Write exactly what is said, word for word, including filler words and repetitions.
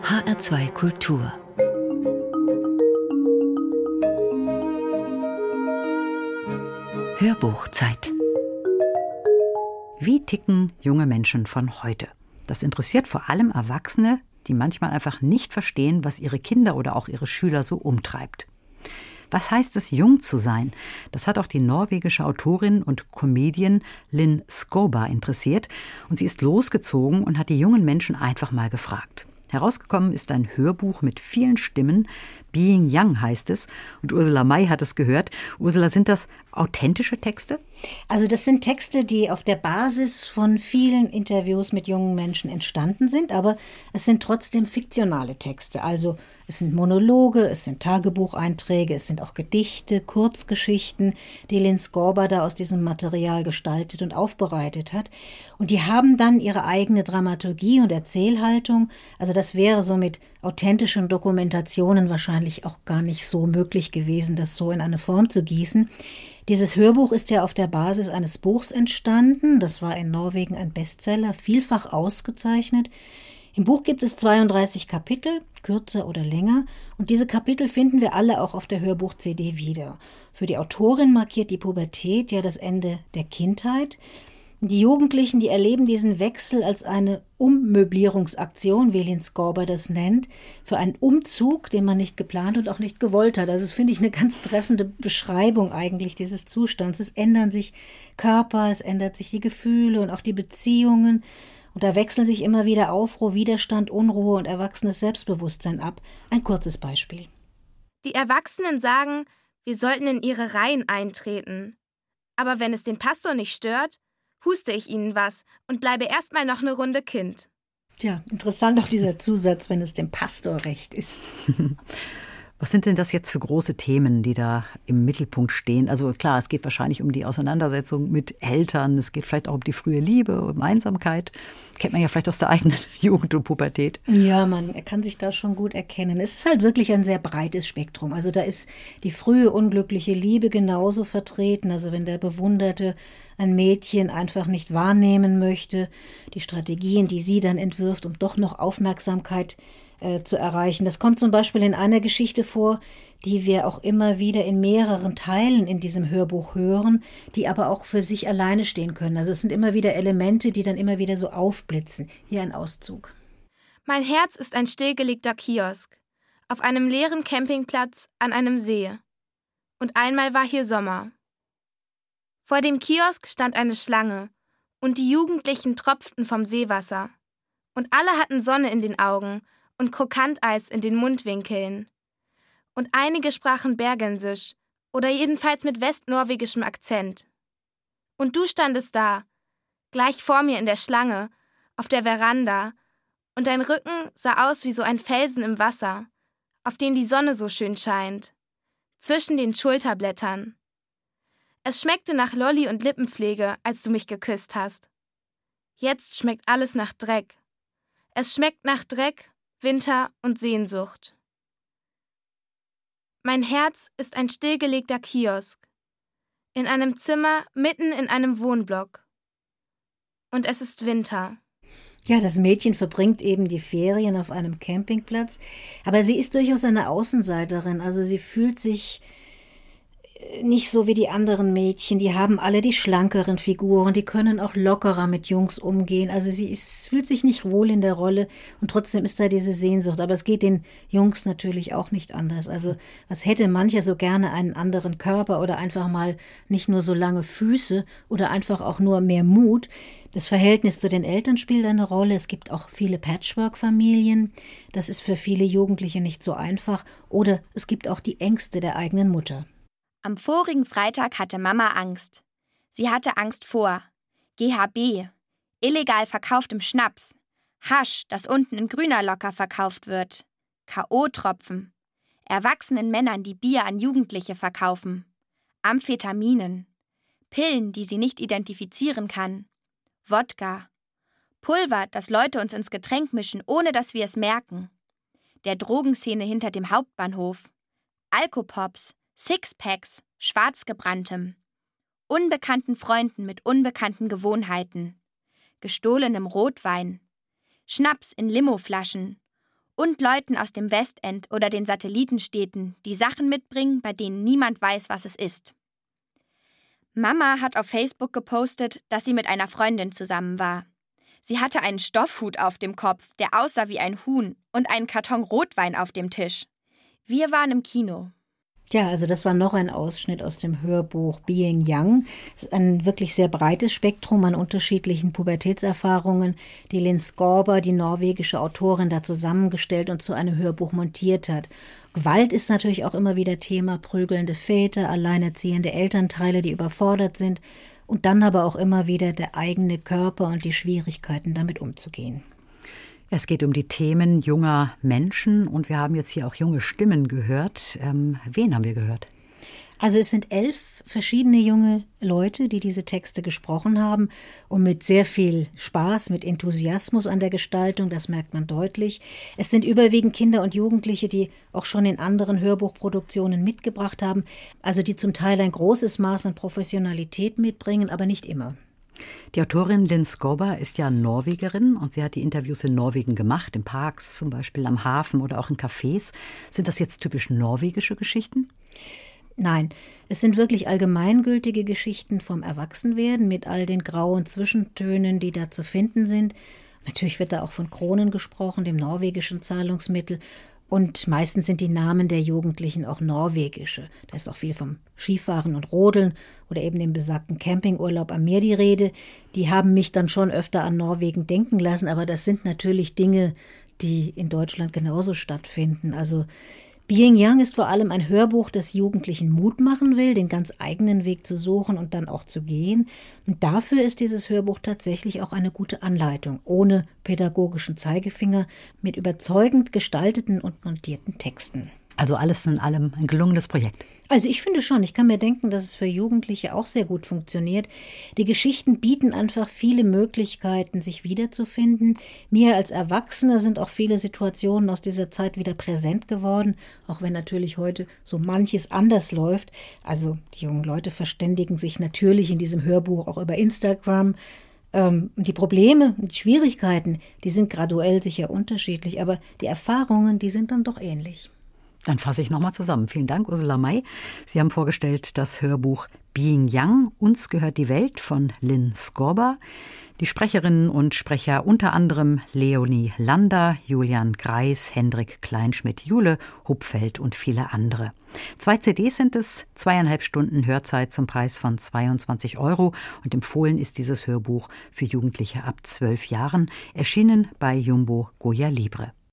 H R zwei Kultur. Hörbuchzeit. Wie ticken junge Menschen von heute? Das interessiert vor allem Erwachsene, die manchmal einfach nicht verstehen, was ihre Kinder oder auch ihre Schüler so umtreibt. Was heißt es, jung zu sein? Das hat auch die norwegische Autorin und Comedian Linn Skåber interessiert. Und sie ist losgezogen und hat die jungen Menschen einfach mal gefragt. Herausgekommen ist ein Hörbuch mit vielen Stimmen. Being Young heißt es. Und Ursula May hat es gehört. Ursula, sind das authentische Texte? Also das sind Texte, die auf der Basis von vielen Interviews mit jungen Menschen entstanden sind, aber es sind trotzdem fiktionale Texte. Also es sind Monologe, es sind Tagebucheinträge, es sind auch Gedichte, Kurzgeschichten, die Linn Skåber da aus diesem Material gestaltet und aufbereitet hat. Und die haben dann ihre eigene Dramaturgie und Erzählhaltung. Also das wäre so mit authentischen Dokumentationen wahrscheinlich auch gar nicht so möglich gewesen, das so in eine Form zu gießen. Dieses Hörbuch ist ja auf der Basis eines Buchs entstanden. Das war in Norwegen ein Bestseller, vielfach ausgezeichnet. Im Buch gibt es zweiunddreißig Kapitel, kürzer oder länger. Und diese Kapitel finden wir alle auch auf der Hörbuch-C D wieder. Für die Autorin markiert die Pubertät ja das Ende der Kindheit. Die Jugendlichen, die erleben diesen Wechsel als eine Ummöblierungsaktion, wie Linn Skåber das nennt, für einen Umzug, den man nicht geplant und auch nicht gewollt hat. Also das finde ich eine ganz treffende Beschreibung eigentlich dieses Zustands. Es ändern sich Körper, es ändert sich die Gefühle und auch die Beziehungen. Und da wechseln sich immer wieder Aufruhr, Widerstand, Unruhe und erwachsenes Selbstbewusstsein ab. Ein kurzes Beispiel. Die Erwachsenen sagen, wir sollten in ihre Reihen eintreten. Aber wenn es den Pastor nicht stört, huste ich ihnen was und bleibe erstmal noch eine Runde Kind. Tja, interessant auch dieser Zusatz, wenn es dem Pastor recht ist. Was sind denn das jetzt für große Themen, die da im Mittelpunkt stehen? Also klar, es geht wahrscheinlich um die Auseinandersetzung mit Eltern, es geht vielleicht auch um die frühe Liebe, um Einsamkeit. Kennt man ja vielleicht aus der eigenen Jugend und Pubertät. Ja, man kann sich da schon gut erkennen. Es ist halt wirklich ein sehr breites Spektrum. Also da ist die frühe unglückliche Liebe genauso vertreten. Also wenn der Bewunderte ein Mädchen einfach nicht wahrnehmen möchte, die Strategien, die sie dann entwirft, um doch noch Aufmerksamkeit äh, zu erreichen. Das kommt zum Beispiel in einer Geschichte vor, die wir auch immer wieder in mehreren Teilen in diesem Hörbuch hören, die aber auch für sich alleine stehen können. Also es sind immer wieder Elemente, die dann immer wieder so aufblitzen. Hier ein Auszug. Mein Herz ist ein stillgelegter Kiosk auf einem leeren Campingplatz an einem See. Und einmal war hier Sommer. Vor dem Kiosk stand eine Schlange und die Jugendlichen tropften vom Seewasser. Und alle hatten Sonne in den Augen und Krokanteis in den Mundwinkeln. Und einige sprachen Bergensisch oder jedenfalls mit westnorwegischem Akzent. Und du standest da, gleich vor mir in der Schlange, auf der Veranda, und dein Rücken sah aus wie so ein Felsen im Wasser, auf den die Sonne so schön scheint, zwischen den Schulterblättern. Es schmeckte nach Lolli und Lippenpflege, als du mich geküsst hast. Jetzt schmeckt alles nach Dreck. Es schmeckt nach Dreck, Winter und Sehnsucht. Mein Herz ist ein stillgelegter Kiosk. In einem Zimmer mitten in einem Wohnblock. Und es ist Winter. Ja, das Mädchen verbringt eben die Ferien auf einem Campingplatz. Aber sie ist durchaus eine Außenseiterin. Also sie fühlt sich nicht so wie die anderen Mädchen, die haben alle die schlankeren Figuren, die können auch lockerer mit Jungs umgehen. Also sie ist, fühlt sich nicht wohl in der Rolle und trotzdem ist da diese Sehnsucht. Aber es geht den Jungs natürlich auch nicht anders. Also was hätte mancher so gerne einen anderen Körper oder einfach mal nicht nur so lange Füße oder einfach auch nur mehr Mut. Das Verhältnis zu den Eltern spielt eine Rolle. Es gibt auch viele Patchwork-Familien. Das ist für viele Jugendliche nicht so einfach. Oder es gibt auch die Ängste der eigenen Mutter. Am vorigen Freitag hatte Mama Angst. Sie hatte Angst vor G H B, illegal verkauftem Schnaps, Hasch, das unten in grüner Locker verkauft wird, K O-Tropfen, erwachsenen Männern, die Bier an Jugendliche verkaufen, Amphetaminen, Pillen, die sie nicht identifizieren kann, Wodka, Pulver, das Leute uns ins Getränk mischen, ohne dass wir es merken, der Drogenszene hinter dem Hauptbahnhof, Alkopops, Sixpacks, schwarzgebranntem, unbekannten Freunden mit unbekannten Gewohnheiten, gestohlenem Rotwein, Schnaps in Limoflaschen, und Leuten aus dem Westend oder den Satellitenstädten, die Sachen mitbringen, bei denen niemand weiß, was es ist. Mama hat auf Facebook gepostet, dass sie mit einer Freundin zusammen war. Sie hatte einen Stoffhut auf dem Kopf, der aussah wie ein Huhn, und einen Karton Rotwein auf dem Tisch. Wir waren im Kino. Ja, also das war noch ein Ausschnitt aus dem Hörbuch Being Young. Es ist ein wirklich sehr breites Spektrum an unterschiedlichen Pubertätserfahrungen, die Linn Skåber, die norwegische Autorin, da zusammengestellt und zu einem Hörbuch montiert hat. Gewalt ist natürlich auch immer wieder Thema, prügelnde Väter, alleinerziehende Elternteile, die überfordert sind, und dann aber auch immer wieder der eigene Körper und die Schwierigkeiten, damit umzugehen. Es geht um die Themen junger Menschen und wir haben jetzt hier auch junge Stimmen gehört. Ähm, wen haben wir gehört? Also es sind elf verschiedene junge Leute, die diese Texte gesprochen haben und mit sehr viel Spaß, mit Enthusiasmus an der Gestaltung, das merkt man deutlich. Es sind überwiegend Kinder und Jugendliche, die auch schon in anderen Hörbuchproduktionen mitgebracht haben, also die zum Teil ein großes Maß an Professionalität mitbringen, aber nicht immer. Die Autorin Linn Skåber ist ja Norwegerin und sie hat die Interviews in Norwegen gemacht, in Parks, zum Beispiel am Hafen oder auch in Cafés. Sind das jetzt typisch norwegische Geschichten? Nein, es sind wirklich allgemeingültige Geschichten vom Erwachsenwerden mit all den grauen Zwischentönen, die da zu finden sind. Natürlich wird da auch von Kronen gesprochen, dem norwegischen Zahlungsmittel. Und meistens sind die Namen der Jugendlichen auch norwegische. Da ist auch viel vom Skifahren und Rodeln oder eben dem besagten Campingurlaub am Meer die Rede. Die haben mich dann schon öfter an Norwegen denken lassen, aber das sind natürlich Dinge, die in Deutschland genauso stattfinden. Also Being Young ist vor allem ein Hörbuch, das Jugendlichen Mut machen will, den ganz eigenen Weg zu suchen und dann auch zu gehen. Und dafür ist dieses Hörbuch tatsächlich auch eine gute Anleitung, ohne pädagogischen Zeigefinger, mit überzeugend gestalteten und montierten Texten. Also alles in allem ein gelungenes Projekt. Also ich finde schon, ich kann mir denken, dass es für Jugendliche auch sehr gut funktioniert. Die Geschichten bieten einfach viele Möglichkeiten, sich wiederzufinden. Mir als Erwachsener sind auch viele Situationen aus dieser Zeit wieder präsent geworden, auch wenn natürlich heute so manches anders läuft. Also die jungen Leute verständigen sich natürlich in diesem Hörbuch auch über Instagram. Ähm, die Probleme und die Schwierigkeiten, die sind graduell sicher unterschiedlich, aber die Erfahrungen, die sind dann doch ähnlich. Dann fasse ich nochmal zusammen. Vielen Dank, Ursula May. Sie haben vorgestellt das Hörbuch Being Young, Uns gehört die Welt von Linn Skåber. Die Sprecherinnen und Sprecher unter anderem Leonie Lander, Julian Greis, Hendrik Kleinschmidt, Jule Hupfeld und viele andere. Zwei C Ds sind es, zweieinhalb Stunden Hörzeit zum Preis von zweiundzwanzig Euro. Und empfohlen ist dieses Hörbuch für Jugendliche ab zwölf Jahren, erschienen bei Jumbo Goya Libre.